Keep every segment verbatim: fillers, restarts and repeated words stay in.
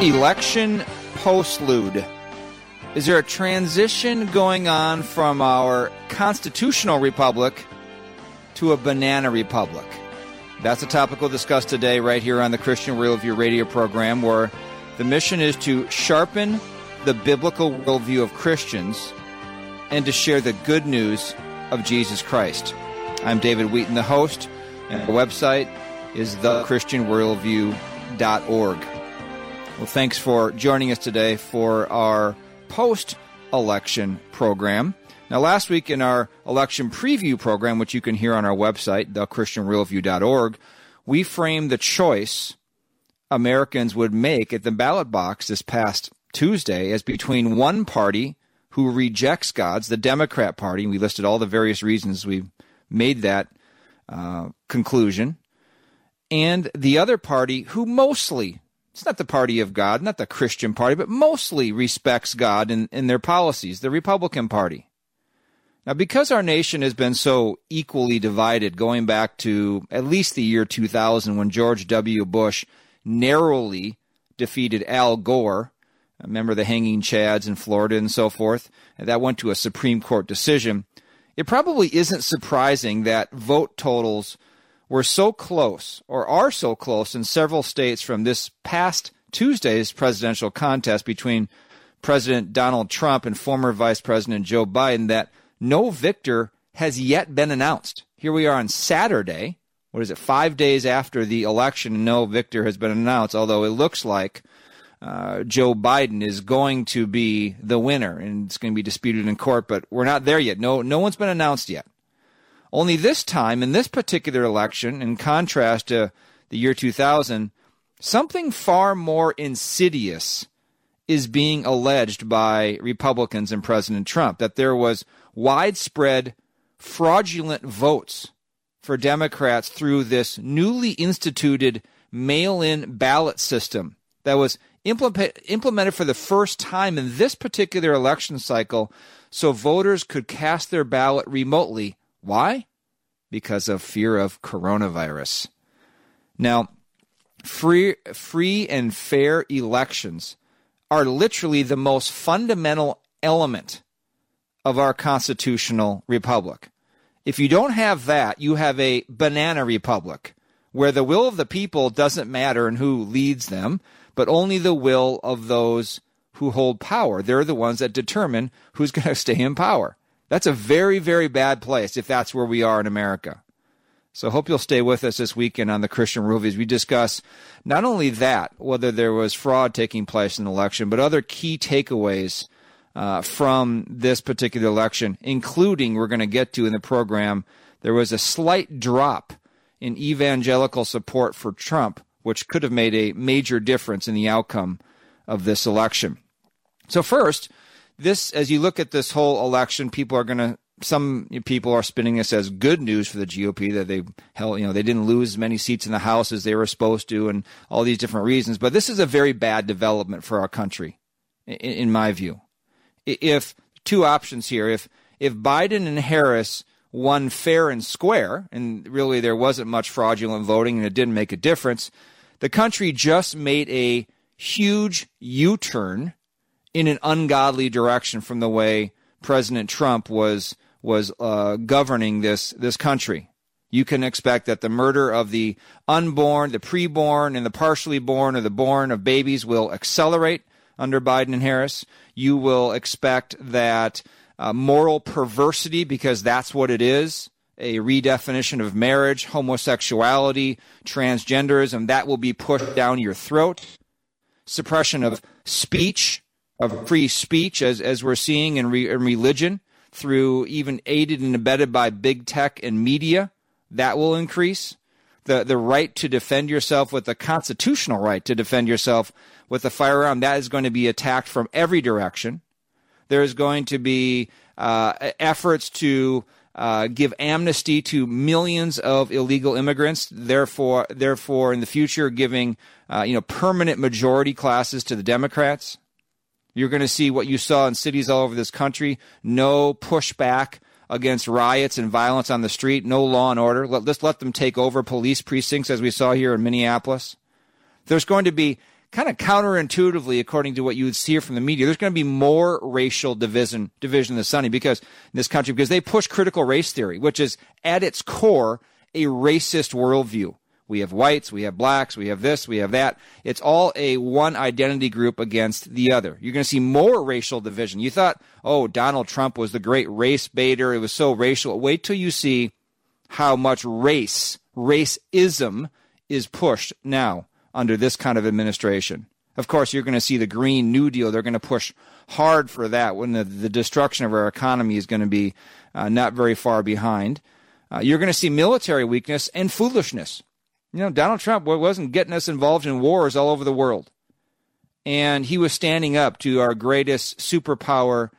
Election postlude. Is there a transition going on from our constitutional republic to a banana republic? That's a topic we'll discuss today right here on the Christian Worldview radio program, where the mission is to sharpen the biblical worldview of Christians and to share the good news of Jesus Christ. I'm David Wheaton, the host, and our website is the christian worldview dot org. Well, thanks for joining us today for our post-election program. Now, last week in our election preview program, which you can hear on our website, the christian worldview dot org, we framed the choice Americans would make at the ballot box this past Tuesday as between one party who rejects God's, the Democrat Party. We listed all the various reasons we made that uh, conclusion, and the other party who mostly, it's not the party of God, not the Christian party, but mostly respects God in, in their policies, the Republican Party. Now, because our nation has been so equally divided going back to at least the year two thousand when George W. Bush narrowly defeated Al Gore, remember the hanging chads in Florida and so forth, and that went to a Supreme Court decision, it probably isn't surprising that vote totals were so close, or are so close in several states from this past Tuesday's presidential contest between President Donald Trump and former Vice President Joe Biden, that no victor has yet been announced. Here we are on Saturday, what is it, five days after the election, and no victor has been announced, although it looks like uh, Joe Biden is going to be the winner, and it's going to be disputed in court, but we're not there yet. No, no one's been announced yet. Only this time, in this particular election, in contrast to the year two thousand, something far more insidious is being alleged by Republicans and President Trump, that there was widespread fraudulent votes for Democrats through this newly instituted mail-in ballot system that was implement, implemented for the first time in this particular election cycle so voters could cast their ballot remotely. Why? Because of fear of coronavirus. Now, free, free and fair elections are literally the most fundamental element of our constitutional republic. If you don't have that, you have a banana republic, where the will of the people doesn't matter and who leads them, but only the will of those who hold power. They're the ones that determine who's going to stay in power. That's a very, very bad place if that's where we are in America. So I hope you'll stay with us this weekend on the Christian Worldview as we discuss not only that, whether there was fraud taking place in the election, but other key takeaways uh, from this particular election, including, we're going to get to in the program, there was a slight drop in evangelical support for Trump, which could have made a major difference in the outcome of this election. So first, this, as you look at this whole election, people are going to, some people are spinning this as good news for the G O P, that they held, you know, they didn't lose as many seats in the House as they were supposed to, and all these different reasons. But this is a very bad development for our country, in, in my view. If two options here, if if Biden and Harris won fair and square, and really there wasn't much fraudulent voting and it didn't make a difference, the country just made a huge U-turn in an ungodly direction from the way President Trump was was uh, governing this this country. You can expect that the murder of the unborn, the preborn, and the partially born or the born of babies will accelerate under Biden and Harris. You will expect that uh, moral perversity, because that's what it is, a redefinition of marriage, homosexuality, transgenderism, that will be pushed down your throat. Suppression of speech, of free speech, as as we're seeing in, re, in religion, through even aided and abetted by big tech and media, that will increase. The the right to defend yourself, with the constitutional right to defend yourself with a firearm, that is going to be attacked from every direction. There is going to be uh, efforts to uh, give amnesty to millions of illegal immigrants, therefore, therefore in the future giving uh, you know permanent majority classes to the Democrats. You're going to see what you saw in cities all over this country, no pushback against riots and violence on the street, no law and order. Let, let's let them take over police precincts, as we saw here in Minneapolis. There's going to be kind of counterintuitively, according to what you would see from the media, there's going to be more racial division division in the Sunny because in this country because they push critical race theory, which is at its core a racist worldview. We have whites, we have blacks, we have this, we have that. It's all a one identity group against the other. You're going to see more racial division. You thought, oh, Donald Trump was the great race baiter. It was so racial. Wait till you see how much race, racism is pushed now under this kind of administration. Of course, you're going to see the Green New Deal. They're going to push hard for that when the, the destruction of our economy is going to be uh, not very far behind. Uh, you're going to see military weakness and foolishness. You know, Donald Trump wasn't getting us involved in wars all over the world. And he was standing up to our greatest superpower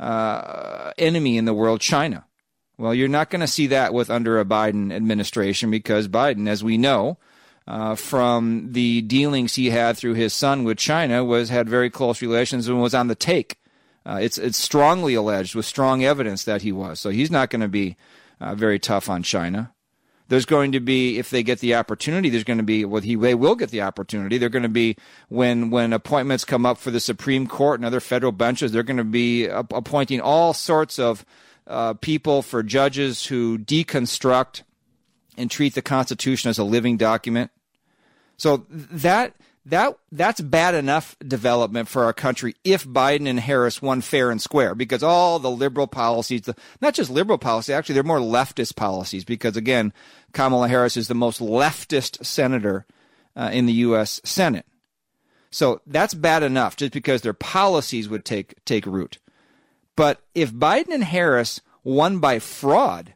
uh, enemy in the world, China. Well, you're not going to see that with under a Biden administration because Biden, as we know, uh, from the dealings he had through his son with China, was had very close relations and was on the take. Uh, it's it's strongly alleged with strong evidence that he was. So he's not going to be uh, very tough on China. There's going to be, if they get the opportunity, there's going to be, well, he, they will get the opportunity. They're going to be, when when appointments come up for the Supreme Court and other federal benches, they're going to be appointing all sorts of uh, people for judges who deconstruct and treat the Constitution as a living document. So that that that's bad enough development for our country if Biden and Harris won fair and square, because all the liberal policies, the, not just liberal policy, actually they're more leftist policies, because again, Kamala Harris is the most leftist senator uh, in the U S Senate. So that's bad enough just because their policies would take take root. But if Biden and Harris won by fraud,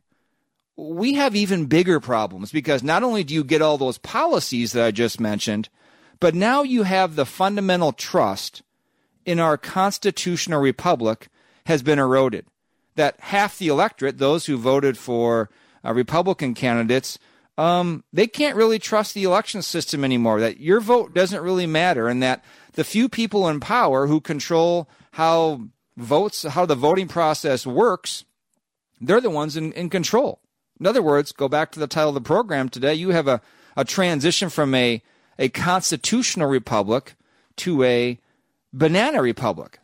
we have even bigger problems, because not only do you get all those policies that I just mentioned, but now you have the fundamental trust in our constitutional republic has been eroded. That half the electorate, those who voted for uh, Republican candidates, um, they can't really trust the election system anymore, that your vote doesn't really matter, and that the few people in power who control how votes, how the voting process works, they're the ones in, in control. In other words, go back to the title of the program today, you have a, a transition from a a constitutional republic to a banana republic.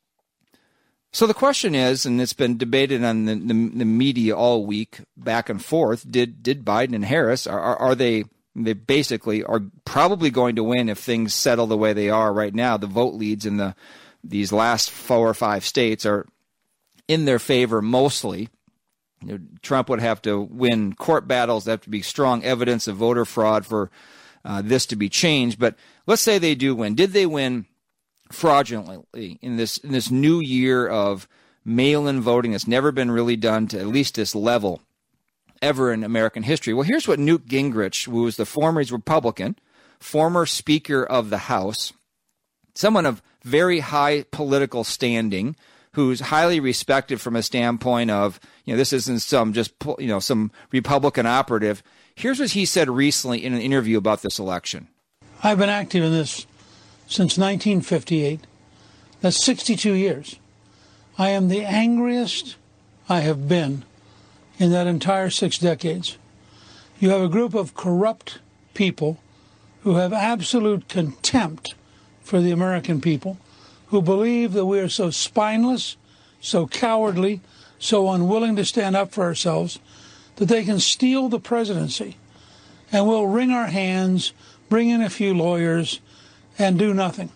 So the question is, and it's been debated on the, the, the media all week, back and forth, did did Biden and Harris, are, are, are they, they basically are probably going to win if things settle the way they are right now. The vote leads in the these last four or five states are in their favor mostly. You know, Trump would have to win court battles. There have to be strong evidence of voter fraud for Uh, this to be changed. But let's say they do win. Did they win fraudulently in this in this new year of mail-in voting that's never been really done to at least this level ever in American history? Well, here's what Newt Gingrich, who was the former he's Republican, former Speaker of the House, someone of very high political standing, who's highly respected from a standpoint of, you know, this isn't some just, you know, some Republican operative. Here's what he said recently in an interview about this election. I've been active in this since nineteen fifty-eight. That's sixty-two years. I am the angriest I have been in that entire six decades. You have a group of corrupt people who have absolute contempt for the American people, who believe that we are so spineless, so cowardly, so unwilling to stand up for ourselves, that they can steal the presidency and we'll wring our hands, bring in a few lawyers, and do nothing.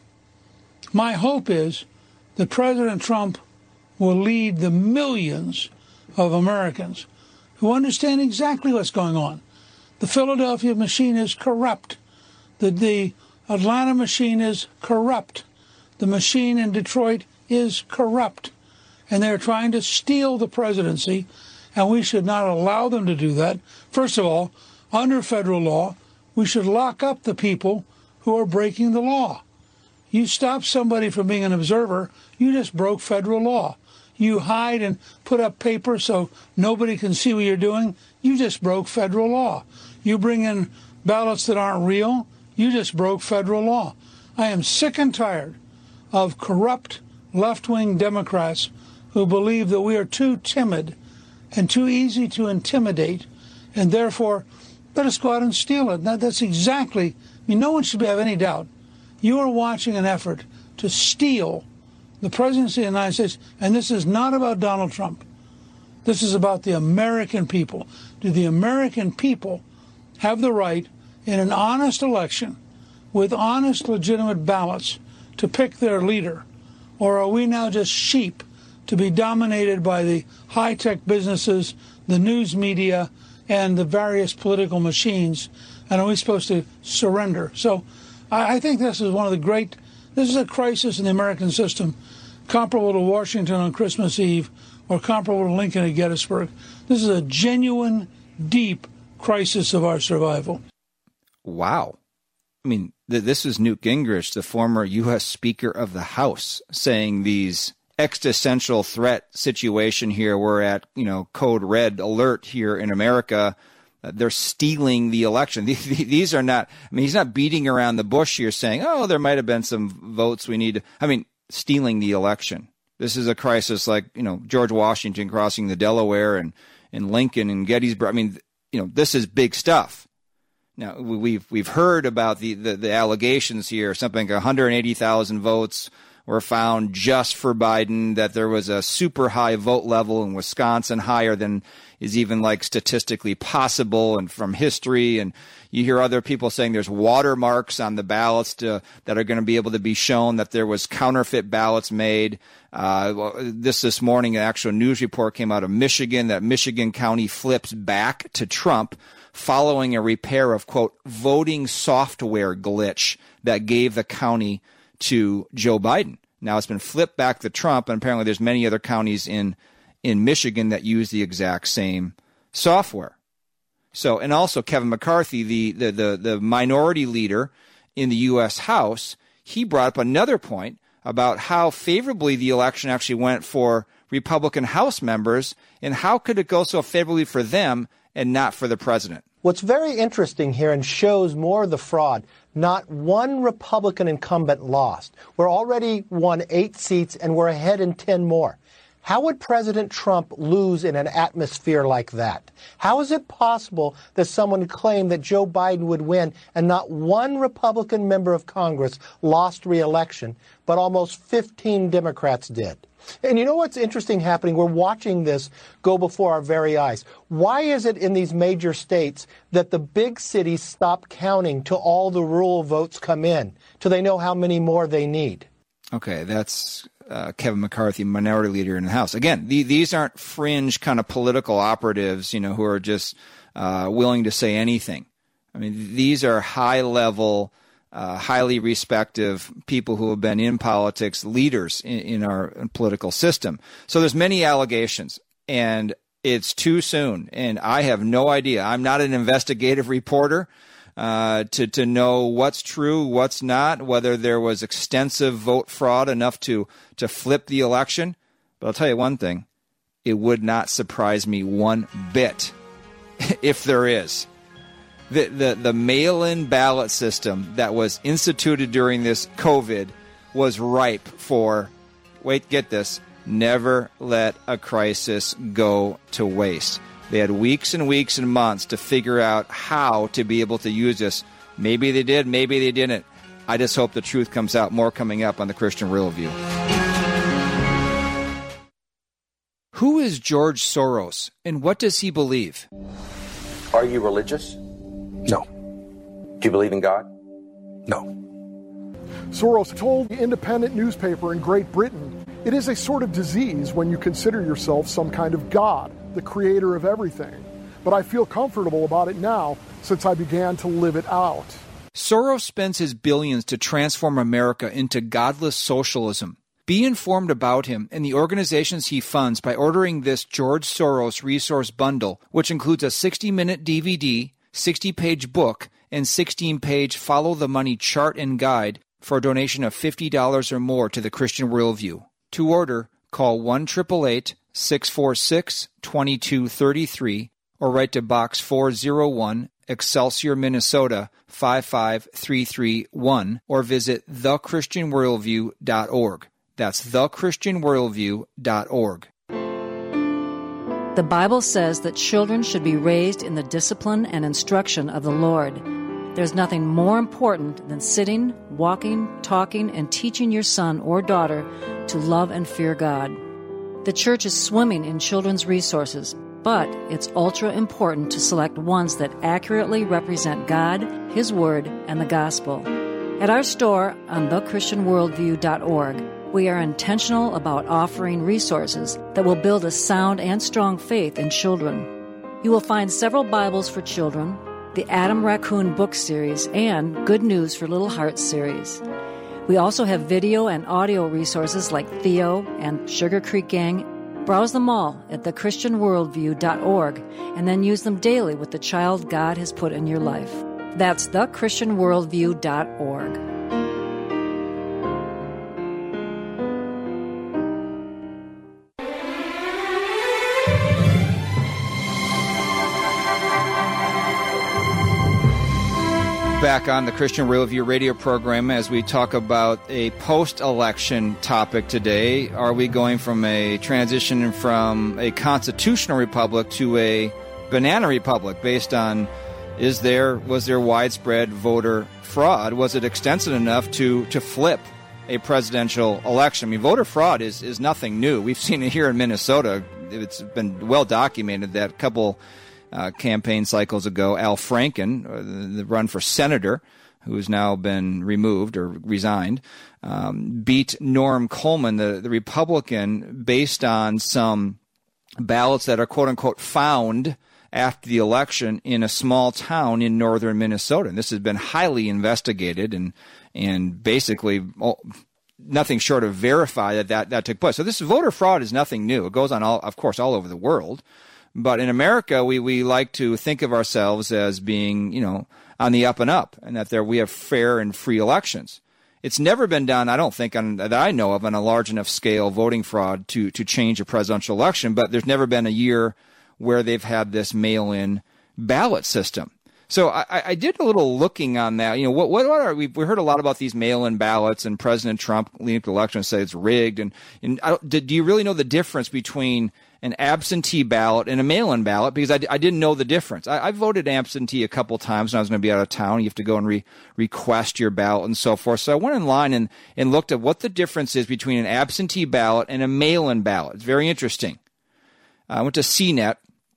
My hope is that President Trump will lead the millions of Americans who understand exactly what's going on. The Philadelphia machine is corrupt. The, the Atlanta machine is corrupt. The machine in Detroit is corrupt. And they're trying to steal the presidency, and we should not allow them to do that. First of all, under federal law, we should lock up the people who are breaking the law. You stop somebody from being an observer, you just broke federal law. You hide and put up paper so nobody can see what you're doing, you just broke federal law. You bring in ballots that aren't real, you just broke federal law. I am sick and tired of corrupt left-wing Democrats who believe that we are too timid and too easy to intimidate, and therefore let us go out and steal it. Now, that's exactly, I mean, no one should have any doubt You are watching an effort to steal the presidency of the United States, and this is not about Donald Trump. This is about the American people. Do the American people have the right in an honest election with honest, legitimate ballots to pick their leader? Or are we now just sheep to be dominated by the high-tech businesses, the news media, and the various political machines? And are we supposed to surrender? So I, I think this is one of the great, this is a crisis in the American system comparable to Washington on Christmas Eve or comparable to Lincoln at Gettysburg. This is a genuine, deep crisis of our survival. Wow. I mean, th- this is Newt Gingrich, the former U S Speaker of the House, saying these existential threat situation here, we're at, you know, code red alert here in America. Uh, they're stealing the election. These are not, I mean, he's not beating around the bush here saying, oh, there might have been some votes we need to, I mean, stealing the election. This is a crisis like, you know, George Washington crossing the Delaware and, and Lincoln and Gettysburg. I mean, you know, this is big stuff. Now, we've we've heard about the, the, the allegations here, something like one hundred eighty thousand votes were found just for Biden, that there was a super high vote level in Wisconsin, higher than is even like statistically possible and from history. And you hear other people saying there's watermarks on the ballots to, that are going to be able to be shown that there was counterfeit ballots made. Uh, this this morning, an actual news report came out of Michigan that Michigan County flips back to Trump following a repair of, quote, voting software glitch that gave the county to Joe Biden. Now it's been flipped back to Trump, and apparently there's many other counties in in Michigan that use the exact same software. So, and also Kevin McCarthy, the the the, the minority leader in the U S House, he brought up another point about how favorably the election actually went for Republican House members, and how could it go so favorably for them and not for the president? What's very interesting here and shows more of the fraud, not one Republican incumbent lost. We're already won eight seats and we're ahead in ten more. How would President Trump lose in an atmosphere like that? How is it possible that someone claimed that Joe Biden would win and not one Republican member of Congress lost re-election, but almost fifteen Democrats did? And you know what's interesting happening? We're watching this go before our very eyes. Why is it in these major states that the big cities stop counting till all the rural votes come in, till they know how many more they need? Okay, that's uh, Kevin McCarthy, minority leader in the House. Again, the, these aren't fringe kind of political operatives, you know, who are just uh, willing to say anything. I mean, these are high-level, Uh, highly respected people who have been in politics, leaders in, in our political system. So there's many allegations, and it's too soon. And I have no idea. I'm not an investigative reporter uh, to to know what's true, what's not, whether there was extensive vote fraud enough to to flip the election. But I'll tell you one thing: it would not surprise me one bit if there is. The, the the mail-in ballot system that was instituted during this COVID was ripe for, wait, get this, never let a crisis go to waste. They had weeks and weeks and months to figure out how to be able to use this. Maybe they did, maybe they didn't. I just hope the truth comes out. More coming up on the Christian Worldview. Who is George Soros, and what does he believe? Are you religious? No. Do you believe in God? No. Soros told the independent newspaper in Great Britain, it is a sort of disease when you consider yourself some kind of God, the creator of everything. But I feel comfortable about it now since I began to live it out. Soros spends his billions to transform America into godless socialism. Be informed about him and the organizations he funds by ordering this George Soros Resource Bundle, which includes a sixty-minute D V D, sixty-page book, and sixteen-page Follow the Money chart and guide for a donation of fifty dollars or more to the Christian Worldview. To order, call one eight eight eight, six four six, two two three three or write to Box four oh one, Excelsior, Minnesota five five three three one, or visit the christian worldview dot org. That's the christian worldview dot org. The Bible says that children should be raised in the discipline and instruction of the Lord. There's nothing more important than sitting, walking, talking, and teaching your son or daughter to love and fear God. The church is swimming in children's resources, but it's ultra important to select ones that accurately represent God, His Word, and the Gospel. At our store on the christian worldview dot org, we are intentional about offering resources that will build a sound and strong faith in children. You will find several Bibles for children, the Adam Raccoon book series, and Good News for Little Hearts series. We also have video and audio resources like Theo and Sugar Creek Gang. Browse them all at the christian worldview dot org and then use them daily with the child God has put in your life. That's the christian worldview dot org. Back on the Christian Worldview radio program as we talk about a post-election topic today. Are we going from a transition from a constitutional republic to a banana republic based on is there was there widespread voter fraud? Was it extensive enough to to flip a presidential election? I mean, voter fraud is, is nothing new. We've seen it here in Minnesota. It's been well documented that a couple Uh, campaign cycles ago, Al Franken, uh, the, the run for senator, who has now been removed or resigned, um, beat Norm Coleman, the, the Republican, based on some ballots that are quote-unquote found after the election in a small town in northern Minnesota. And this has been highly investigated and and basically oh, nothing short of verify that, that that took place. So this voter fraud is nothing new. It goes on, all, of course, all over the world. But in America, we, we like to think of ourselves as being, you know, on the up and up, and that there we have fair and free elections. It's never been done, I don't think, on, that I know of, on a large enough scale, voting fraud to, to change a presidential election. But there's never been a year where they've had this mail-in ballot system. So I, I did a little looking on that. You know, what what are we? We heard a lot about these mail-in ballots, and President Trump leading to the election say it's rigged. And, and I don't, do, do you really know the difference between an absentee ballot and a mail-in ballot? Because I, I didn't know the difference. I, I voted absentee a couple times when I was going to be out of town. You have to go and re, request your ballot and so forth. So I went online and, and looked at what the difference is between an absentee ballot and a mail-in ballot. It's very interesting. I went to C net.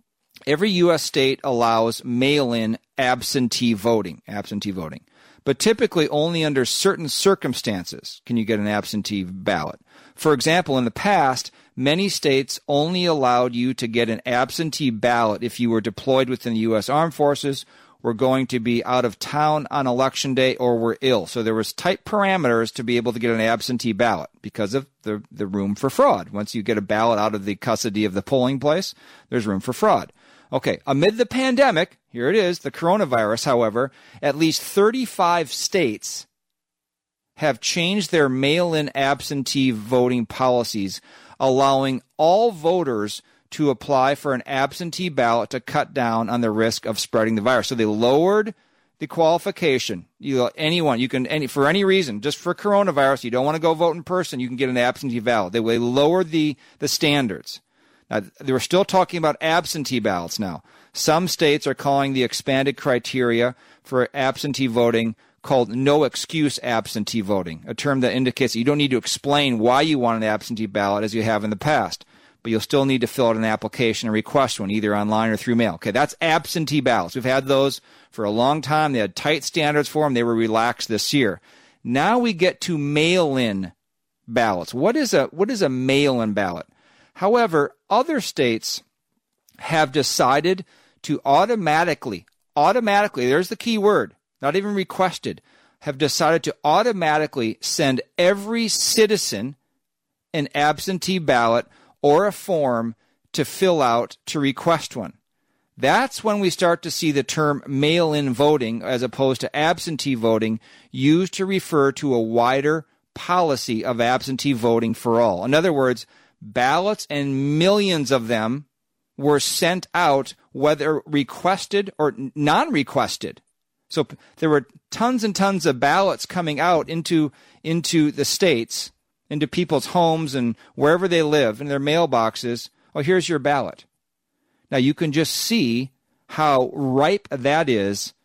Every U S state allows mail-in absentee voting, absentee voting. But typically only under certain circumstances can you get an absentee ballot. For example, in the past, many states only allowed you to get an absentee ballot if you were deployed within the U S Armed Forces, were going to be out of town on election day, or were ill. So there was tight parameters to be able to get an absentee ballot because of the, the room for fraud. Once you get a ballot out of the custody of the polling place, there's room for fraud. Okay, amid the pandemic, here it is, the coronavirus, however, at least thirty-five states have changed their mail-in absentee voting policies, allowing all voters to apply for an absentee ballot to cut down on the risk of spreading the virus. So they lowered the qualification. You, anyone, you can, any, for any reason, just for coronavirus, you don't want to go vote in person, you can get an absentee ballot. They, they lowered the, the standards. Now, they were still talking about absentee ballots now. Some states are calling the expanded criteria for absentee voting called no-excuse absentee voting, a term that indicates that you don't need to explain why you want an absentee ballot as you have in the past, but you'll still need to fill out an application and request one, either online or through mail. Okay, that's absentee ballots. We've had those for a long time. They had tight standards for them. They were relaxed this year. Now we get to mail-in ballots. What is a what is a mail-in ballot? However, other states have decided to automatically, automatically, there's the key word, not even requested, have decided to automatically send every citizen an absentee ballot or a form to fill out to request one. That's when we start to see the term mail-in voting as opposed to absentee voting used to refer to a wider policy of absentee voting for all. In other words, ballots, and millions of them, were sent out whether requested or non-requested. So there were tons and tons of ballots coming out into into the states, into people's homes and wherever they live, in their mailboxes. Oh, here's your ballot. Now you can just see how ripe that is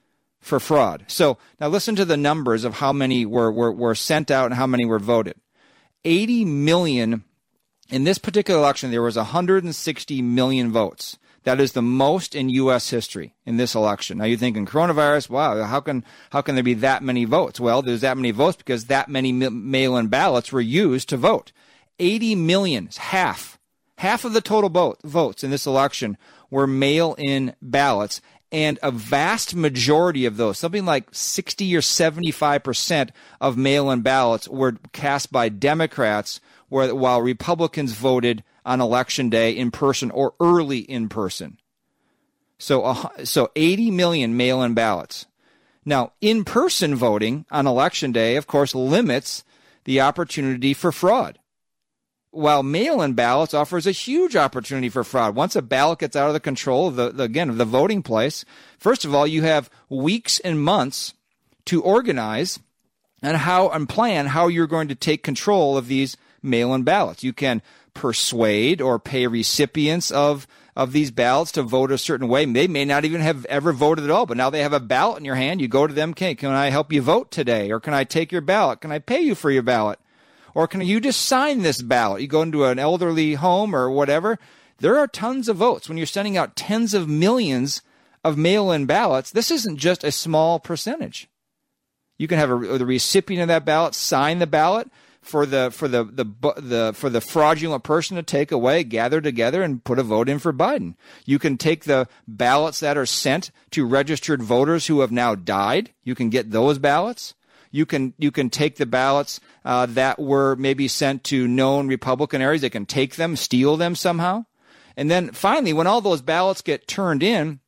for fraud. So now listen to the numbers of how many were, were, were sent out and how many were voted. eighty million. In this particular election, there was one hundred sixty million votes. That is the most in U S history in this election. Now you're thinking coronavirus, wow, how can how can there be that many votes? Well, there's that many votes because that many mail-in ballots were used to vote. eighty million, half, half of the total vote, votes in this election were mail-in ballots, and a vast majority of those, something like sixty or seventy-five percent of mail-in ballots were cast by Democrats, where, while Republicans voted on election day in person or early in person. So, uh, so eighty million mail-in ballots. Now, in-person voting on election day, of course, limits the opportunity for fraud, while mail-in ballots offers a huge opportunity for fraud. Once a ballot gets out of the control of the, the again, of the voting place, first of all, you have weeks and months to organize and how and plan how you're going to take control of these mail-in ballots. You can persuade or pay recipients of, of these ballots to vote a certain way. They may not even have ever voted at all, but now they have a ballot in your hand. You go to them, okay, can I help you vote today? Or can I take your ballot? Can I pay you for your ballot? Or can you just sign this ballot? You go into an elderly home or whatever. There are tons of votes. When you're sending out tens of millions of mail-in ballots, this isn't just a small percentage. You can have a, the recipient of that ballot sign the ballot for the for the, the the for the fraudulent person to take away, gather together, and put a vote in for Biden. You can take the ballots that are sent to registered voters who have now died. You can get those ballots. You can you can take the ballots uh, that were maybe sent to known Republican areas. They can take them, steal them somehow, and then finally, when all those ballots get turned in,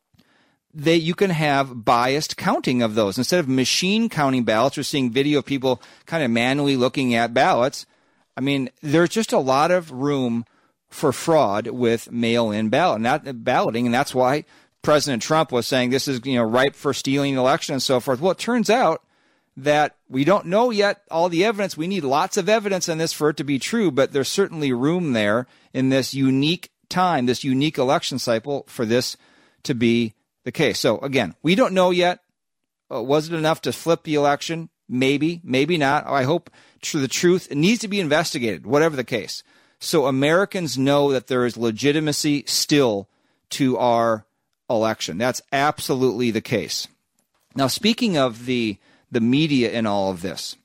they you can have biased counting of those. Instead of machine counting ballots, we're seeing video of people kind of manually looking at ballots. I mean, there's just a lot of room for fraud with mail-in ballot, not balloting, and that's why President Trump was saying this is, you know, ripe for stealing an election and so forth. Well, it turns out that we don't know yet all the evidence. We need lots of evidence on this for it to be true, but there's certainly room there in this unique time, this unique election cycle, for this to be the case. So again, we don't know yet. Uh, was it enough to flip the election? Maybe, maybe not. I hope tr- the truth, it needs to be investigated, whatever the case. So Americans know that there is legitimacy still to our election. That's absolutely the case. Now, speaking of the the media in all of this,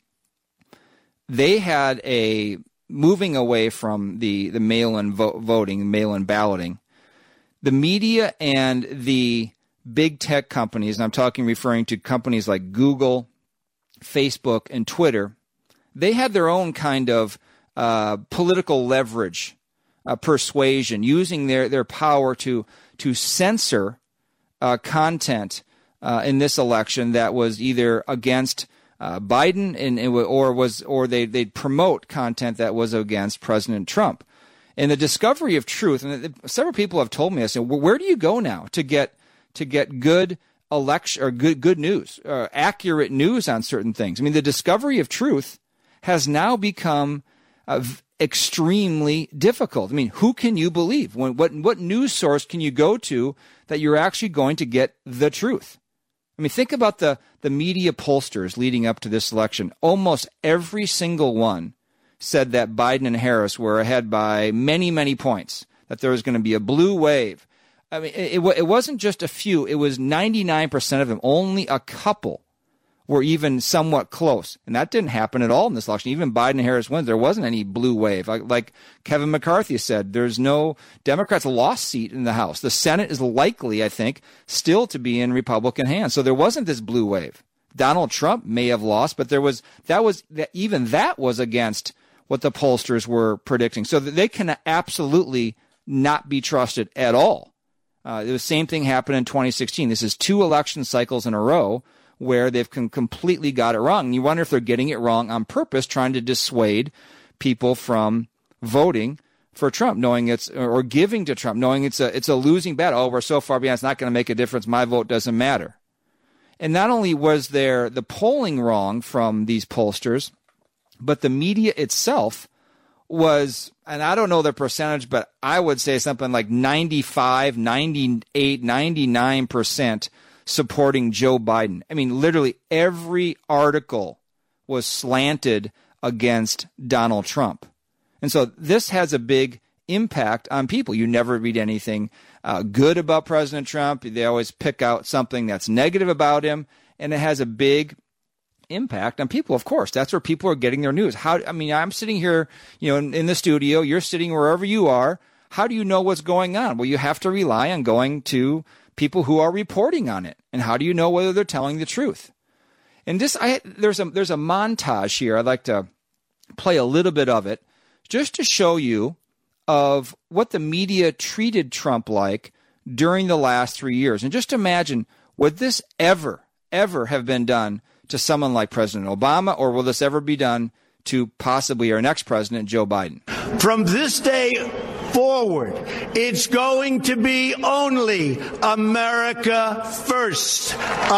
they had a moving away from the, the mail-in vo- voting, mail-in balloting. The media and the big tech companies, and I'm talking referring to companies like Google, Facebook, and Twitter, they had their own kind of uh, political leverage, uh, persuasion, using their, their power to to censor uh, content uh, in this election that was either against uh, Biden and, or was or they they'd promote content that was against President Trump. And the discovery of truth, and several people have told me, I said, well, where do you go now to get to get good election or good good news, or accurate news on certain things? I mean, the discovery of truth has now become uh, extremely difficult. I mean, who can you believe? When, what what news source can you go to that you're actually going to get the truth? I mean, think about the the media pollsters leading up to this election. Almost every single one said that Biden and Harris were ahead by many, many points, that there was going to be a blue wave. I mean, it, it wasn't just a few. It was ninety-nine percent of them. Only a couple were even somewhat close. And that didn't happen at all in this election. Even Biden and Harris wins. There wasn't any blue wave. Like, like Kevin McCarthy said, there's no Democrats lost seat in the House. The Senate is likely, I think, still to be in Republican hands. So there wasn't this blue wave. Donald Trump may have lost, but there was that was that even that was against what the pollsters were predicting. So they can absolutely not be trusted at all. Uh, the same thing happened in twenty sixteen. This is two election cycles in a row where they've com- completely got it wrong. And you wonder if they're getting it wrong on purpose, trying to dissuade people from voting for Trump, knowing it's or giving to Trump, knowing it's a it's a losing battle. Oh, we're so far behind, it's not going to make a difference. My vote doesn't matter. And not only was there the polling wrong from these pollsters, but the media itself was, and I don't know the percentage, but I would say something like ninety-five, ninety-eight, ninety-nine percent supporting Joe Biden. I mean, literally every article was slanted against Donald Trump. And so this has a big impact on people. You never read anything uh, good about President Trump. They always pick out something that's negative about him, and it has a big impact on people. Of course, that's where people are getting their news. How? I mean, I'm sitting here, you know, in, in the studio. You're sitting wherever you are. How do you know what's going on? Well, you have to rely on going to people who are reporting on it. And how do you know whether they're telling the truth? And this, I there's a there's a montage here. I'd like to play a little bit of it just to show you of what the media treated Trump like during the last three years. And just imagine, would this ever, ever have been done to someone like President Obama, or will this ever be done to possibly our next president, Joe Biden? From this day forward, it's going to be only America first.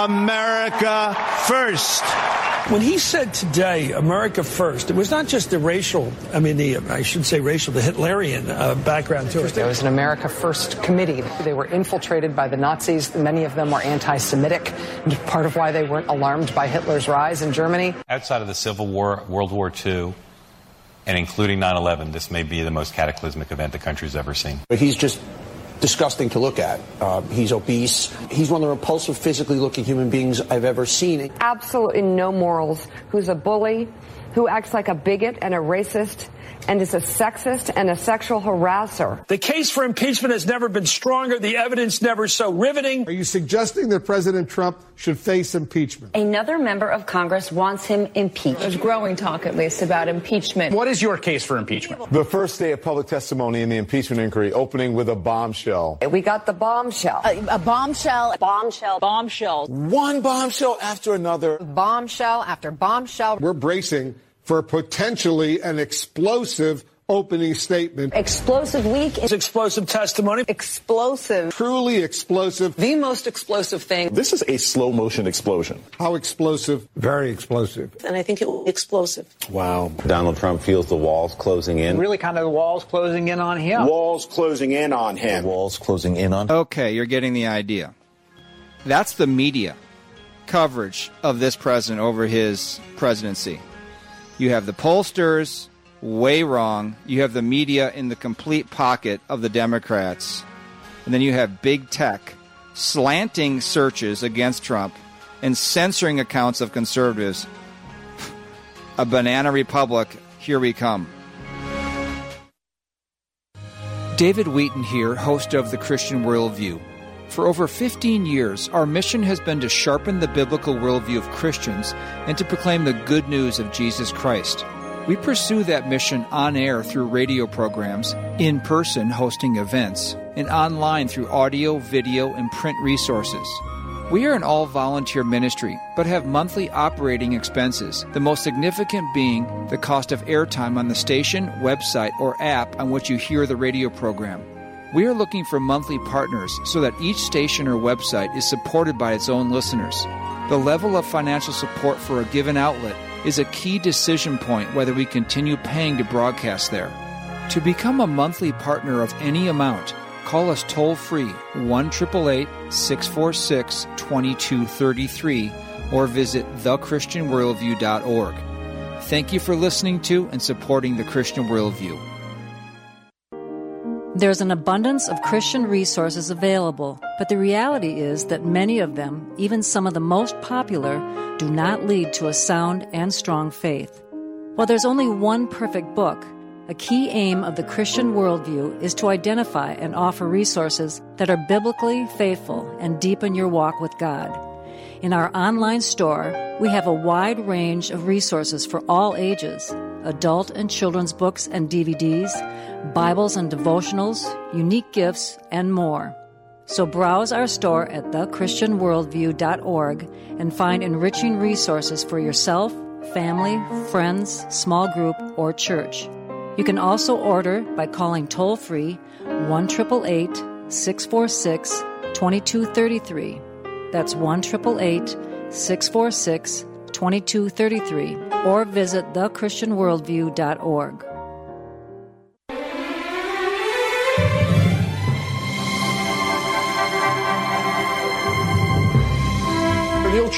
America first. When he said today, America first, it was not just the racial, I mean, the, I should say racial, the Hitlerian uh, background to it. There was an America First committee. They were infiltrated by the Nazis. Many of them were anti-Semitic, part of why they weren't alarmed by Hitler's rise in Germany. Outside of the Civil War, World War Two, and including nine eleven, this may be the most cataclysmic event the country's ever seen. He's just disgusting to look at. Uh, he's obese. He's one of the repulsive, physically looking human beings I've ever seen. Absolutely no morals. Who's a bully, who acts like a bigot and a racist, and is a sexist and a sexual harasser. The case for impeachment has never been stronger. The evidence never so riveting. Are you suggesting that President Trump should face impeachment? Another member of Congress wants him impeached. There's growing talk, at least, about impeachment. What is your case for impeachment? The first day of public testimony in the impeachment inquiry, opening with a bombshell. We got the bombshell. A, a bombshell. Bombshell. Bombshell. One bombshell after another. Bombshell after bombshell. We're bracing for potentially an explosive opening statement. Explosive week. It's explosive testimony. Explosive. Truly explosive. The most explosive thing. This is a slow motion explosion. How explosive? Very explosive. And I think it will be explosive. Wow. Donald Trump feels the walls closing in. Really kind of the walls closing in on him. Walls closing in on him. The walls closing in on. Okay, you're getting the idea. That's the media coverage of this president over his presidency. You have the pollsters way wrong. You have the media in the complete pocket of the Democrats. And then you have big tech slanting searches against Trump and censoring accounts of conservatives. A banana republic, here we come. David Wheaton here, host of The Christian Worldview. For over fifteen years, our mission has been to sharpen the biblical worldview of Christians and to proclaim the good news of Jesus Christ. We pursue that mission on air through radio programs, in person hosting events, and online through audio, video, and print resources. We are an all-volunteer ministry, but have monthly operating expenses, the most significant being the cost of airtime on the station, website, or app on which you hear the radio program. We are looking for monthly partners so that each station or website is supported by its own listeners. The level of financial support for a given outlet is a key decision point whether we continue paying to broadcast there. To become a monthly partner of any amount, call us toll-free one eight eight eight, six four six, two two three three or visit the christian worldview dot org. Thank you for listening to and supporting The Christian Worldview. There's an abundance of Christian resources available, but the reality is that many of them, even some of the most popular, do not lead to a sound and strong faith. While there's only one perfect book, a key aim of the Christian worldview is to identify and offer resources that are biblically faithful and deepen your walk with God. In our online store, we have a wide range of resources for all ages, adult and children's books and D V Ds, Bibles and devotionals, unique gifts, and more. So browse our store at the christian worldview dot org and find enriching resources for yourself, family, friends, small group, or church. You can also order by calling toll-free one eight eight eight, six four six, two two three three. That's one eight eight eight, six four six, two two three three, or visit the christian worldview dot org.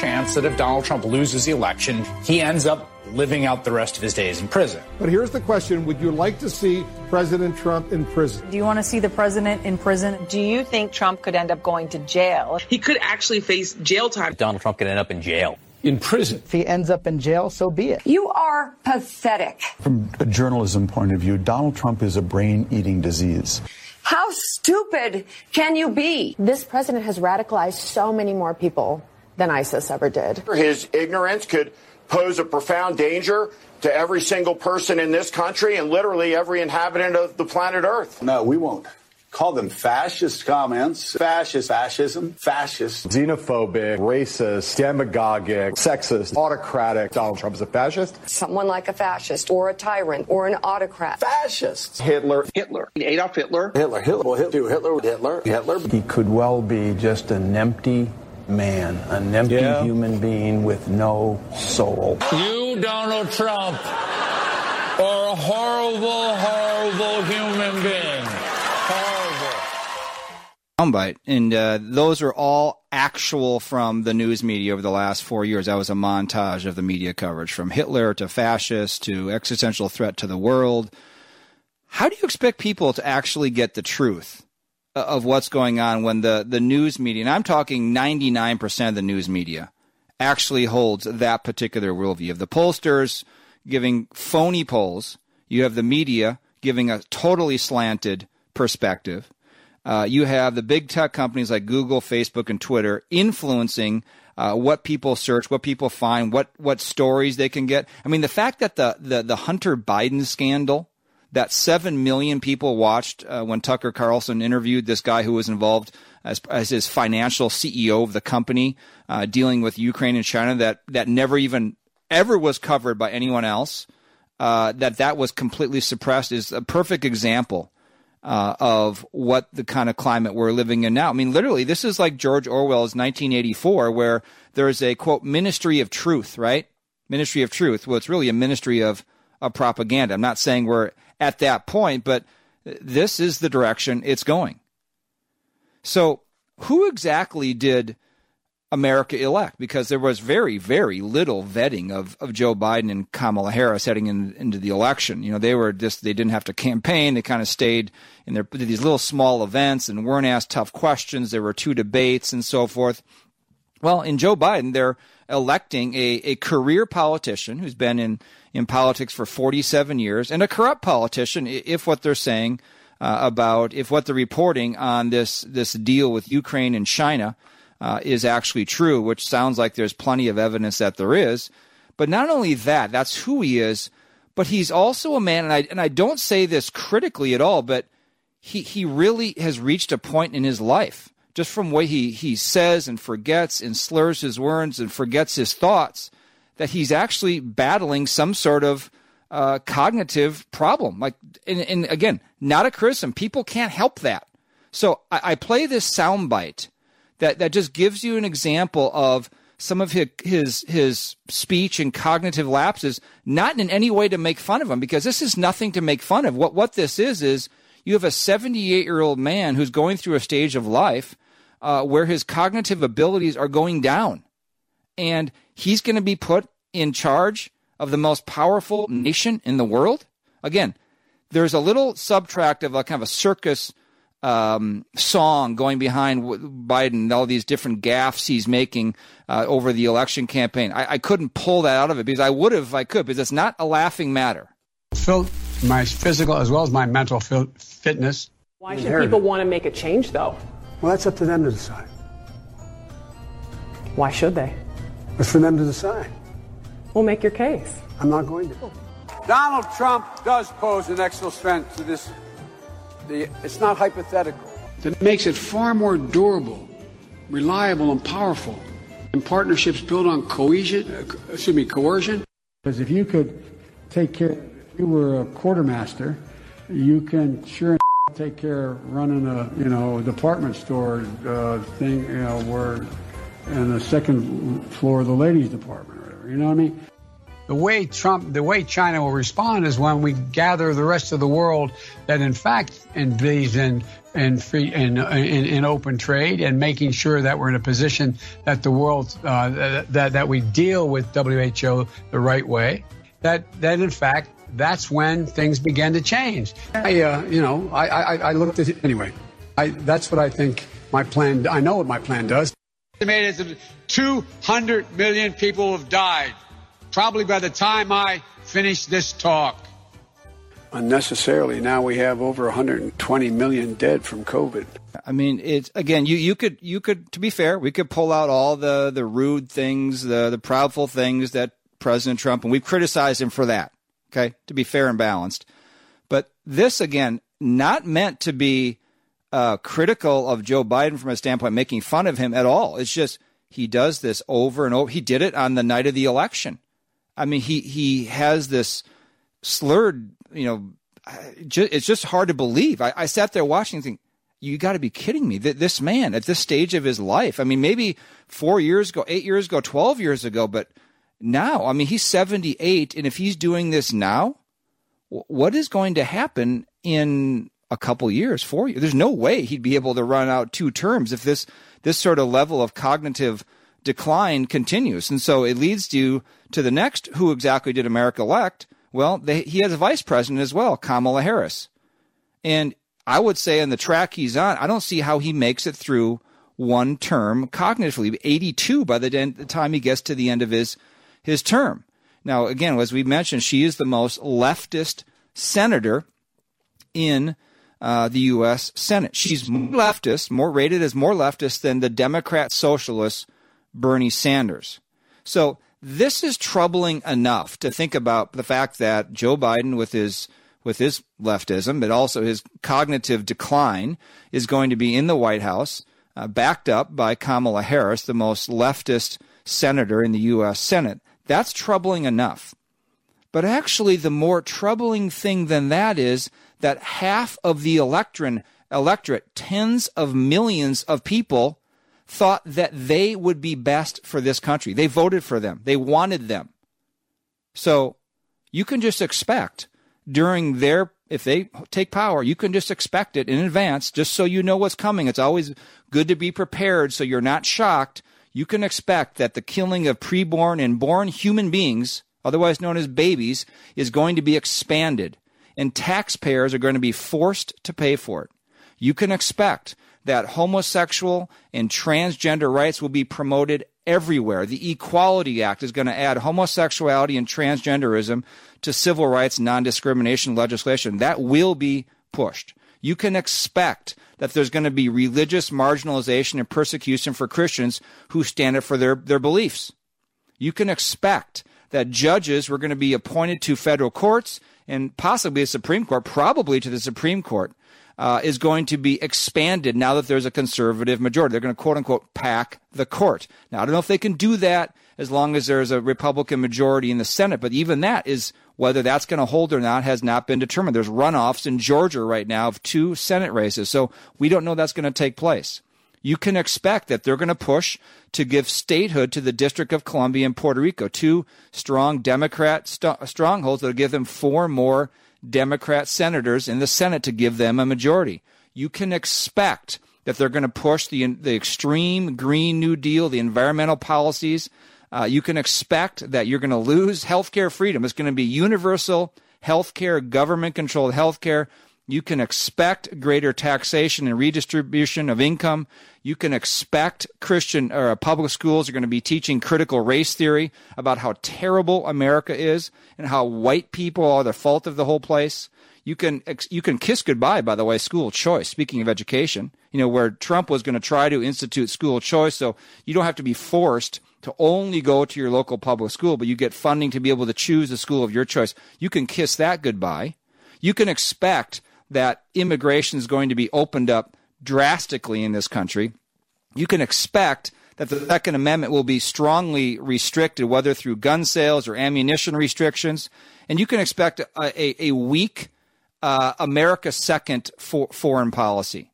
chance that if Donald Trump loses the election, he ends up living out the rest of his days in prison. But here's the question. Would you like to see President Trump in prison? Do you want to see the president in prison? Do you think Trump could end up going to jail? He could actually face jail time. Donald Trump could end up in jail. In prison. If he ends up in jail, so be it. You are pathetic. From a journalism point of view, Donald Trump is a brain-eating disease. How stupid can you be? This president has radicalized so many more people than ISIS ever did. His ignorance could pose a profound danger to every single person in this country and literally every inhabitant of the planet Earth. No, we won't. Call them fascist comments, fascist fascism, fascist. Xenophobic, racist, demagogic, sexist, autocratic. Donald Trump is a fascist? Someone like a fascist or a tyrant or an autocrat. Fascists. Hitler. Hitler. Adolf Hitler. Hitler. Hitler. Well, Hitler. Hitler. Hitler. Hitler. He could well be just an empty man, an empty Yeah. human being with no soul. You, Donald Trump, are a horrible, horrible human being. Horrible. Soundbite, and uh, those are all actual from the news media over the last four years. That was a montage of the media coverage, from Hitler to fascist to existential threat to the world. How do you expect people to actually get the truth of what's going on when the, the news media, and I'm talking ninety-nine percent of the news media, actually holds that particular worldview? You have the pollsters giving phony polls. You have the media giving a totally slanted perspective. Uh, you have the big tech companies like Google, Facebook, and Twitter influencing uh, what people search, what people find, what what stories they can get. I mean, the fact that the the, the Hunter Biden scandal, that seven million people watched uh, when Tucker Carlson interviewed this guy who was involved as, as his financial C E O of the company uh, dealing with Ukraine and China, that, that never even ever was covered by anyone else, uh, that that was completely suppressed, is a perfect example uh, of what the kind of climate we're living in now. I mean, literally, this is like George Orwell's nineteen eighty-four, where there is a, quote, ministry of truth, right? Ministry of truth. Well, it's really a ministry of, of propaganda. I'm not saying we're at that point, but this is the direction it's going. So who exactly did America elect? Because there was very, very little vetting of, of Joe Biden and Kamala Harris heading in, into the election. You know, they were just, they didn't have to campaign. They kind of stayed in their, these little small events and weren't asked tough questions. There were two debates and so forth. Well, in Joe Biden, they're electing a, a career politician who's been in, in politics for forty-seven years, and a corrupt politician, if what they're saying uh, about, if what they're reporting on this, this deal with Ukraine and China uh, is actually true, which sounds like there's plenty of evidence that there is. But not only that, that's who he is, but he's also a man, and I, and I don't say this critically at all, but he, he really has reached a point in his life, just from the way he, he says and forgets and slurs his words and forgets his thoughts, that he's actually battling some sort of uh, cognitive problem. Like, and, and again, not a criticism. People can't help that. So I, I play this soundbite that, that just gives you an example of some of his, his his speech and cognitive lapses, not in any way to make fun of him, because this is nothing to make fun of. What what this is is you have a seventy-eight-year-old man who's going through a stage of life uh, where his cognitive abilities are going down, and he's going to be put in charge of the most powerful nation in the world. Again, there's a little subtract of a kind of a circus um, song going behind Biden and all these different gaffes he's making uh, over the election campaign. I, I couldn't pull that out of it, because I would have if I could, because it's not a laughing matter. Phil, my physical as well as my mental fitness. Why should people want to make a change, though? Well, that's up to them to decide. Why should they? It's for them to decide. We'll make your case. I'm not going to. Donald Trump does pose an extra threat to this. The, it's not hypothetical. That makes it far more durable, reliable, and powerful. And partnerships built on cohesion, uh, excuse me, coercion. Because if you could take care, if you were a quartermaster, you can sure take care of running a, you know, department store uh, thing, you know, where, and the second floor of the ladies' department or whatever. You know what I mean? The way Trump, the way China will respond is when we gather the rest of the world that in fact believes in and free and in, in open trade, and making sure that we're in a position that the world uh, that that we deal with W H O the right way. That that in fact that's when things began to change. I uh, you know I, I I looked at it anyway. I that's what I think my plan. I know what my plan does. Estimated two hundred million people have died, probably by the time I finish this talk. Unnecessarily, now we have over one hundred twenty million dead from COVID. I mean, it's again, you, you could you could to be fair, we could pull out all the, the rude things, the the proudful things that President Trump, and we've criticized him for that. Okay, to be fair and balanced. But this again, not meant to be uh, critical of Joe Biden from a standpoint, making fun of him at all. It's just he does this over and over. He did it on the night of the election. I mean, he he has this slurred, you know, it's just hard to believe. I, I sat there watching and think, you got to be kidding me. This man at this stage of his life, I mean, maybe four years ago, eight years ago, twelve years ago, but now, I mean, he's seventy-eight. And if he's doing this now, what is going to happen in a couple years, four years? There's no way he'd be able to run out two terms if this, this sort of level of cognitive decline continues. And so it leads you to the next, who exactly did America elect? Well, they, he has a vice president as well, Kamala Harris. And I would say on the track he's on, I don't see how he makes it through one term cognitively, eighty-two by the, the time he gets to the end of his, his term. Now, again, as we mentioned, she is the most leftist senator in uh, the U S Senate. She's more leftist, more rated as more leftist than the Democrat socialist Bernie Sanders. So this is troubling enough to think about the fact that Joe Biden, with his with his leftism, but also his cognitive decline, is going to be in the White House, uh, backed up by Kamala Harris, the most leftist senator in the U S Senate. That's troubling enough. But actually, the more troubling thing than that is that half of the electorate, electorate, tens of millions of people, thought that they would be best for this country. They voted for them. They wanted them. So you can just expect during their, if they take power, you can just expect it in advance, just so you know what's coming. It's always good to be prepared so you're not shocked. You can expect that the killing of preborn and born human beings, otherwise known as babies, is going to be expanded, and taxpayers are going to be forced to pay for it. You can expect that homosexual and transgender rights will be promoted everywhere. The Equality Act is going to add homosexuality and transgenderism to civil rights non-discrimination legislation. That will be pushed. You can expect that there's going to be religious marginalization and persecution for Christians who stand up for their, their beliefs. You can expect that judges were going to be appointed to federal courts and possibly a Supreme Court, probably to the Supreme Court, Uh, is going to be expanded now that there's a conservative majority. They're going to, quote unquote, pack the court. Now, I don't know if they can do that as long as there's a Republican majority in the Senate, but even that is, whether that's going to hold or not, has not been determined. There's runoffs in Georgia right now of two Senate races, so we don't know that's going to take place. You can expect that they're going to push to give statehood to the District of Columbia and Puerto Rico, two strong Democrat st- strongholds that will give them four more Democrat senators in the Senate to give them a majority. You can expect that they're going to push the the extreme Green New Deal, the environmental policies. Uh, you can expect that you're going to lose healthcare freedom. It's going to be universal healthcare, government-controlled healthcare. You can expect greater taxation and redistribution of income. You can expect Christian or public schools are going to be teaching critical race theory about how terrible America is and how white people are the fault of the whole place. You can you can kiss goodbye, by the way, school choice, speaking of education, you know, where Trump was going to try to institute school choice, so you don't have to be forced to only go to your local public school, but you get funding to be able to choose the school of your choice. You can kiss that goodbye. You can expect that immigration is going to be opened up drastically in this country. You can expect that the Second Amendment will be strongly restricted, whether through gun sales or ammunition restrictions. And you can expect a, a, a weak uh, America Second for, foreign policy.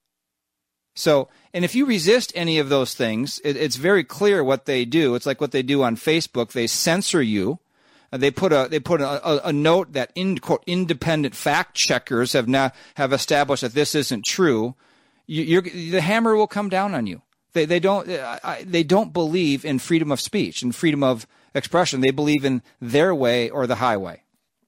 So, and if you resist any of those things, it, it's very clear what they do. It's like what they do on Facebook. They censor you. Uh, they put a they put a, a, a note that in, quote, independent fact checkers have now have established that this isn't true. You, you're, the hammer will come down on you. They they don't uh, they don't believe in freedom of speech and freedom of expression. They believe in their way or the highway.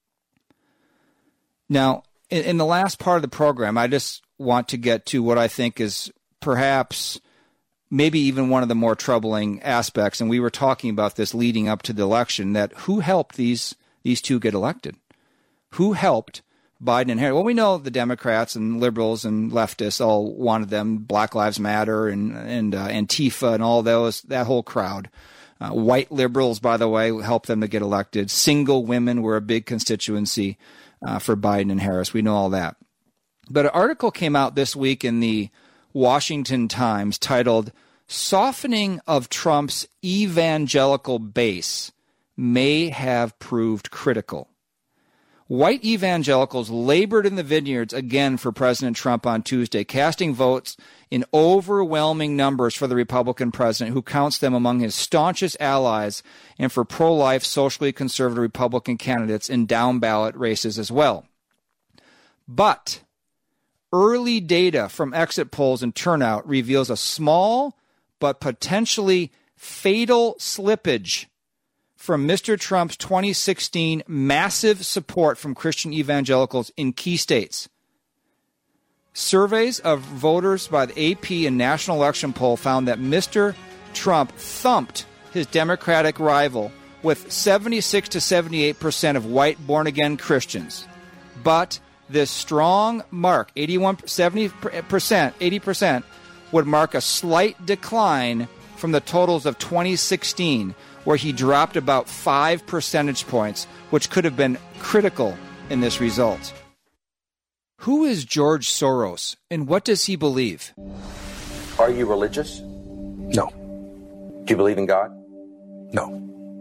Now, in, in the last part of the program, I just want to get to what I think is perhaps maybe even one of the more troubling aspects. And we were talking about this leading up to the election, that who helped these these two get elected? Who helped Biden and Harris? Well, we know the Democrats and liberals and leftists all wanted them. Black Lives Matter and and uh, Antifa and all those, that whole crowd. Uh, white liberals, by the way, helped them to get elected. Single women were a big constituency uh, for Biden and Harris. We know all that. But an article came out this week in the Washington Times titled "Softening of Trump's Evangelical Base May Have Proved Critical." White evangelicals labored in the vineyards again for President Trump on Tuesday, casting votes in overwhelming numbers for the Republican president, who counts them among his staunchest allies, and for pro-life, socially conservative Republican candidates in down-ballot races as well. But early data from exit polls and turnout reveals a small but potentially fatal slippage from Mister Trump's twenty sixteen massive support from Christian evangelicals in key states. Surveys of voters by the A P and National Election Poll found that Mister Trump thumped his Democratic rival with seventy-six to seventy-eight percent of white born-again Christians. But this strong mark, eighty-one, seventy percent, eighty percent, would mark a slight decline from the totals of twenty sixteen, where he dropped about five percentage points, which could have been critical in this result. Who is George Soros, and what does he believe? Are you religious? No. Do you believe in God? No.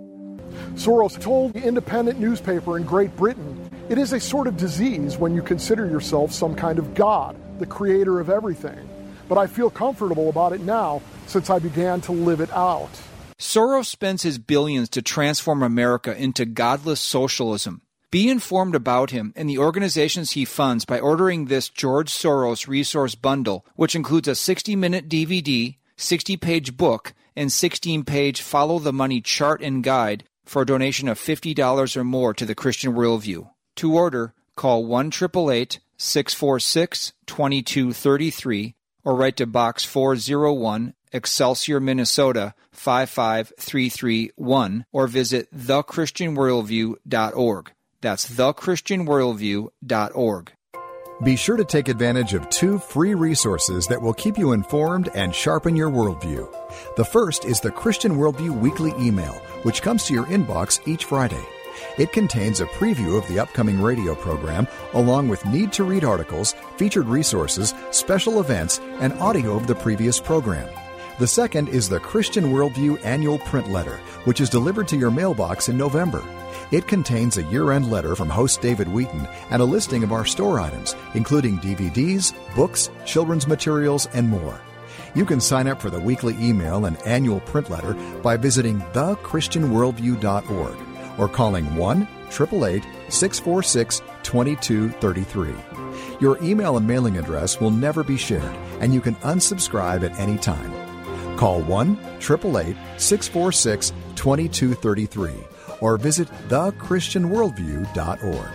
Soros told the independent newspaper in Great Britain, "It is a sort of disease when you consider yourself some kind of God, the creator of everything. But I feel comfortable about it now since I began to live it out." Soros spends his billions to transform America into godless socialism. Be informed about him and the organizations he funds by ordering this George Soros resource bundle, which includes a sixty-minute D V D, sixty-page book, and sixteen-page Follow the Money chart and guide for a donation of fifty dollars or more to the Christian Worldview. To order, call one eight eight eight, six four six, two two three three or write to Box four oh one, Excelsior, Minnesota, five five three three one, or visit the christian worldview dot org. That's the christian worldview dot org. Be sure to take advantage of two free resources that will keep you informed and sharpen your worldview. The first is the Christian Worldview Weekly Email, which comes to your inbox each Friday. It contains a preview of the upcoming radio program, along with need-to-read articles, featured resources, special events, and audio of the previous program. The second is the Christian Worldview Annual Print Letter, which is delivered to your mailbox in November. It contains a year-end letter from host David Wheaton and a listing of our store items, including D V Ds, books, children's materials, and more. You can sign up for the weekly email and annual print letter by visiting the christian worldview dot org or calling one eight eight eight, six four six, two two three three. Your email and mailing address will never be shared, and you can unsubscribe at any time. Call one eight eight eight, six four six, two two three three or visit the christian worldview dot org.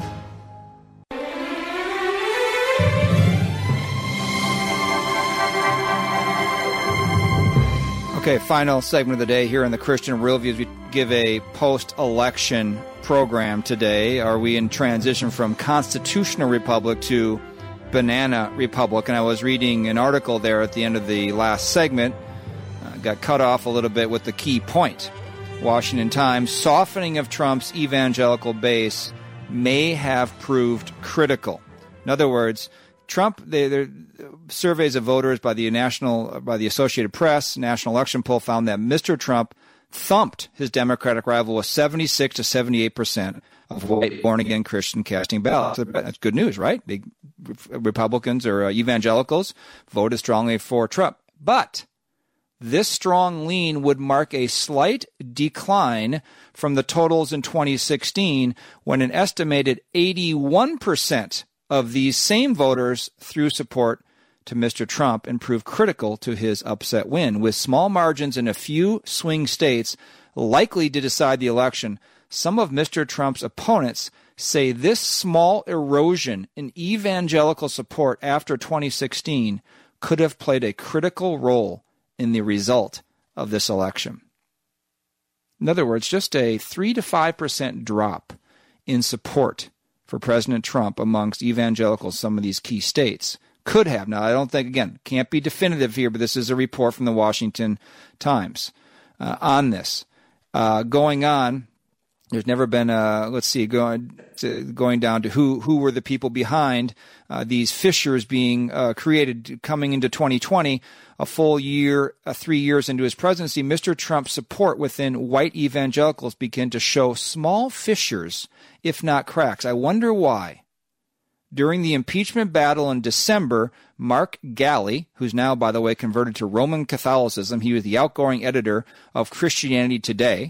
Okay, final segment of the day here in the Christian Worldview as we give a post-election program today. Are we in transition from constitutional republic to banana republic? And I was reading an article there at the end of the last segment. Uh, got cut off a little bit with the key point. Washington Times, softening of Trump's evangelical base may have proved critical. In other words, Trump, they, they, surveys of voters by the national, by the Associated Press, National Election Poll found that Mister Trump thumped his Democratic rival with seventy-six to seventy-eight percent of white born-again Christian casting ballots. That's good news, right? Big Republicans or uh, evangelicals voted strongly for Trump. But this strong lean would mark a slight decline from the totals in twenty sixteen, when an estimated eighty-one percent of these same voters threw support to Mister Trump and proved critical to his upset win. With small margins in a few swing states likely to decide the election, some of Mister Trump's opponents say this small erosion in evangelical support after twenty sixteen could have played a critical role in the result of this election. In other words, just a three to five percent drop in support for President Trump amongst evangelicals, some of these key states, could have. Now, I don't think, again, can't be definitive here, but this is a report from the Washington Times uh, on this. Uh, going on, there's never been a, let's see, going to, going down to who who were the people behind uh, these fissures being uh, created coming into twenty twenty, a full year, uh, three years into his presidency. Mister Trump's support within white evangelicals began to show small fissures, if not cracks. I wonder why. During the impeachment battle in December, Mark Galli, who's now, by the way, converted to Roman Catholicism, he was the outgoing editor of Christianity Today,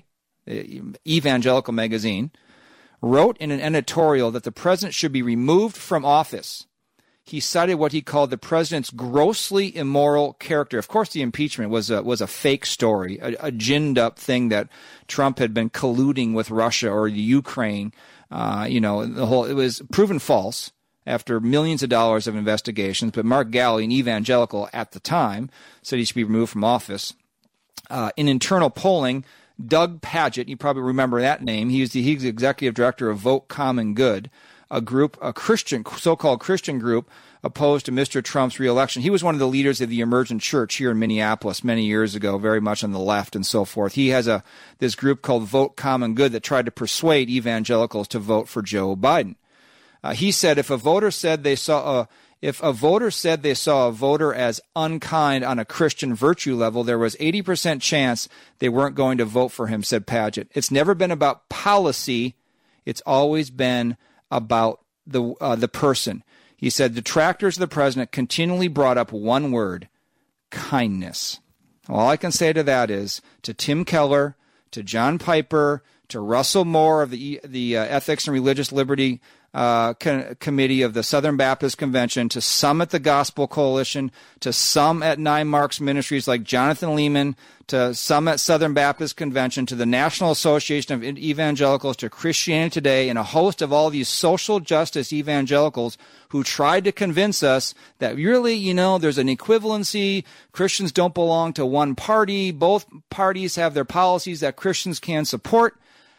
evangelical magazine, wrote in an editorial that the president should be removed from office. He cited what he called the president's grossly immoral character. Of course, the impeachment was a, was a fake story, a, a ginned-up thing that Trump had been colluding with Russia or the Ukraine. Uh, you know, the whole it was proven false after millions of dollars of investigations. But Mark Galli, an evangelical at the time, said he should be removed from office. Uh, in internal polling, Doug Padgett, you probably remember that name. He was the, he's the executive director of Vote Common Good, a group, a Christian, so-called Christian group opposed to Mister Trump's reelection. He was one of the leaders of the Emergent Church here in Minneapolis many years ago, very much on the left and so forth. He has a this group called Vote Common Good that tried to persuade evangelicals to vote for Joe Biden. Uh, he said if a voter said they saw a If a voter said they saw a voter as unkind on a Christian virtue level, there was eighty percent chance they weren't going to vote for him, said Padgett. It's never been about policy. It's always been about the uh, the person. He said detractors of the president continually brought up one word, kindness. All I can say to that is to Tim Keller, to John Piper, to Russell Moore of the the uh, Ethics and Religious Liberty Uh, co- committee of the Southern Baptist Convention, to some at the Gospel Coalition, to some at Nine Marks Ministries like Jonathan Lehman, to some at Southern Baptist Convention, to the National Association of Evangelicals, to Christianity Today, and a host of all these social justice evangelicals who tried to convince us that really, you know, there's an equivalency. Christians don't belong to one party. Both parties have their policies that Christians can support.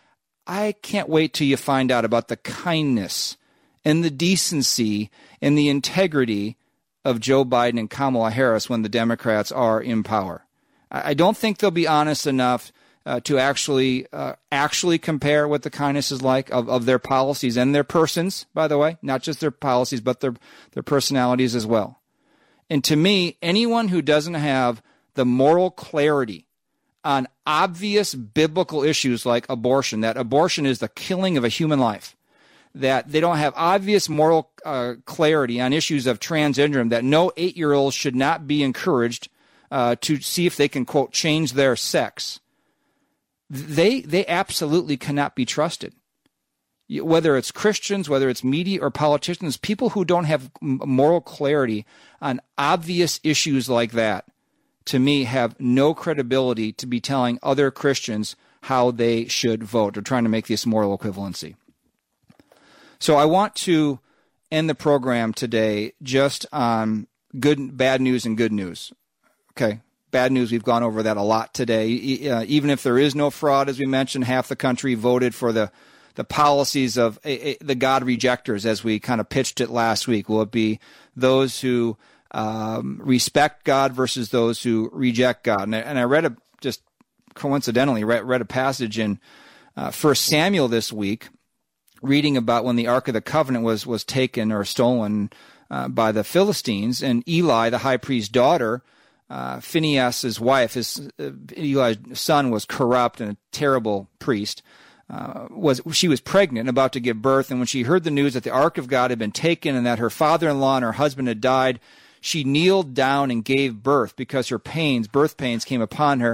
I can't wait till you find out about the kindness and the decency and the integrity of Joe Biden and Kamala Harris when the Democrats are in power. I don't think they'll be honest enough uh, to actually uh, actually compare what the kindness is like of, of their policies and their persons, by the way, not just their policies, but their, their personalities as well. And to me, anyone who doesn't have the moral clarity on obvious biblical issues like abortion, that abortion is the killing of a human life, that they don't have obvious moral uh, clarity on issues of transgenderism, that no eight-year-olds should not be encouraged uh, to see if they can, quote, change their sex, they they absolutely cannot be trusted. Whether it's Christians, whether it's media or politicians, people who don't have moral clarity on obvious issues like that, to me, have no credibility to be telling other Christians how they should vote or trying to make this moral equivalency. So I want to end the program today just on good, bad news and good news. Okay, bad news, we've gone over that a lot today. Uh, even if there is no fraud, as we mentioned, half the country voted for the, the policies of uh, uh, the God rejectors, as we kind of pitched it last week. Will it be those who Um, respect God versus those who reject God? And I, and I read a, just coincidentally, read, read a passage in uh, First Samuel this week, reading about when the Ark of the Covenant was, was taken or stolen uh, by the Philistines, and Eli, the high priest's daughter, uh, Phinehas' wife, his uh, Eli's son was corrupt and a terrible priest, uh, was she was pregnant, about to give birth, and when she heard the news that the Ark of God had been taken and that her father-in-law and her husband had died, she kneeled down and gave birth because her pains, birth pains, came upon her.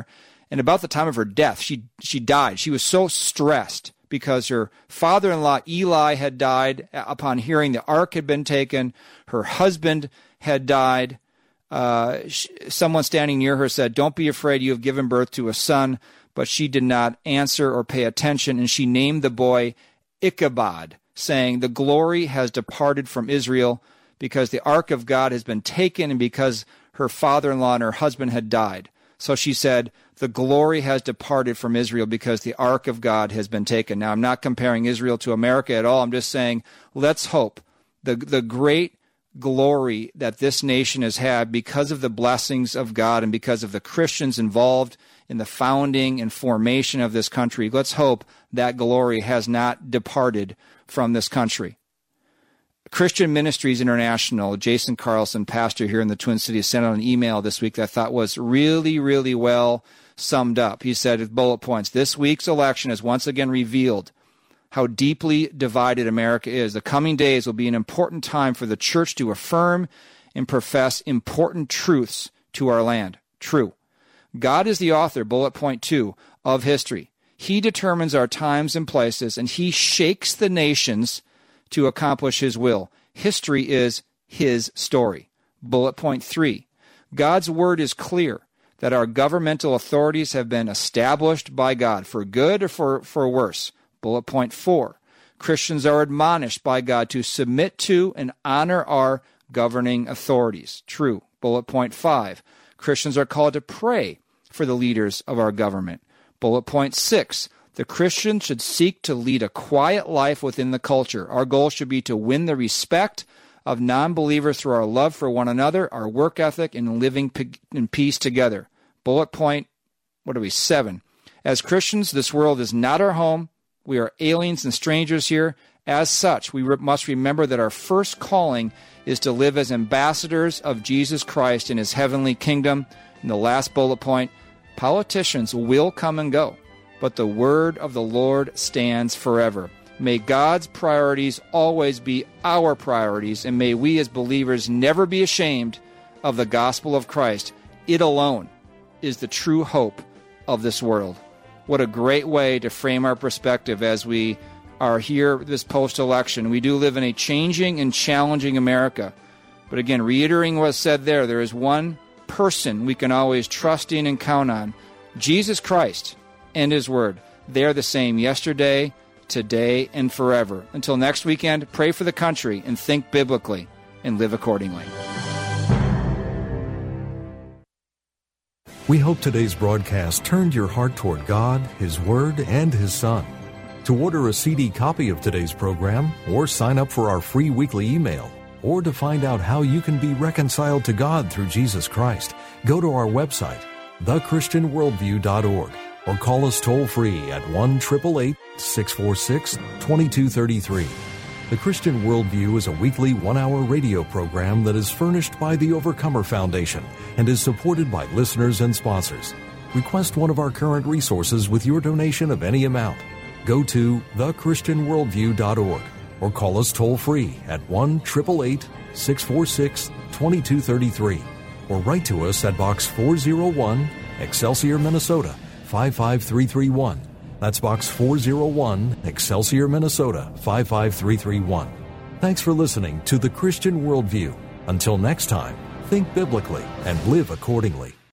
And about the time of her death, she she died. She was so stressed because her father-in-law, Eli, had died upon hearing the ark had been taken. Her husband had died. Uh, she, someone standing near her said, "Don't be afraid, you have given birth to a son." But she did not answer or pay attention, and she named the boy Ichabod, saying, "The glory has departed from Israel because the ark of God has been taken and because her father-in-law and her husband had died." So she said, "The glory has departed from Israel because the ark of God has been taken." Now, I'm not comparing Israel to America at all. I'm just saying, let's hope the, the great glory that this nation has had because of the blessings of God and because of the Christians involved in the founding and formation of this country. Let's hope that glory has not departed from this country. Christian Ministries International, Jason Carlson, pastor here in the Twin Cities, sent out an email this week that I thought was really, really well summed up. He said, with bullet points, "This week's election has once again revealed how deeply divided America is. The coming days will be an important time for the church to affirm and profess important truths to our land." True. God is the author, bullet point two, of history. He determines our times and places, and he shakes the nations to accomplish his will. History is his story. Bullet point three, God's word is clear that our governmental authorities have been established by God for good or for, for worse. Bullet point four, Christians are admonished by God to submit to and honor our governing authorities. True. Bullet point five, Christians are called to pray for the leaders of our government. Bullet point six, the Christian should seek to lead a quiet life within the culture. Our goal should be to win the respect of non-believers through our love for one another, our work ethic, and living in peace together. Bullet point, what are we, seven. As Christians, this world is not our home. We are aliens and strangers here. As such, we must remember that our first calling is to live as ambassadors of Jesus Christ in his heavenly kingdom. And the last bullet point, politicians will come and go, but the word of the Lord stands forever. May God's priorities always be our priorities, and may we as believers never be ashamed of the gospel of Christ. It alone is the true hope of this world. What a great way to frame our perspective as we are here this post-election. We do live in a changing and challenging America. But again, reiterating what was said there, there is one person we can always trust in and count on, Jesus Christ and his word. They are the same yesterday, today, and forever. Until next weekend, pray for the country and think biblically and live accordingly. We hope today's broadcast turned your heart toward God, his word, and his son. To order a C D copy of today's program, or sign up for our free weekly email, or to find out how you can be reconciled to God through Jesus Christ, go to our website, the christian worldview dot org, or call us toll-free at one eight eight eight, six four six, two two three three. The Christian Worldview is a weekly one-hour radio program that is furnished by the Overcomer Foundation and is supported by listeners and sponsors. Request one of our current resources with your donation of any amount. Go to the christian worldview dot org or call us toll-free at one eight eight eight, six four six, two two three three or write to us at Box four oh one, Excelsior, Minnesota, five five three three one. That's Box four oh one, Excelsior, Minnesota, five five three three one. Thanks for listening to The Christian Worldview. Until next time, think biblically and live accordingly.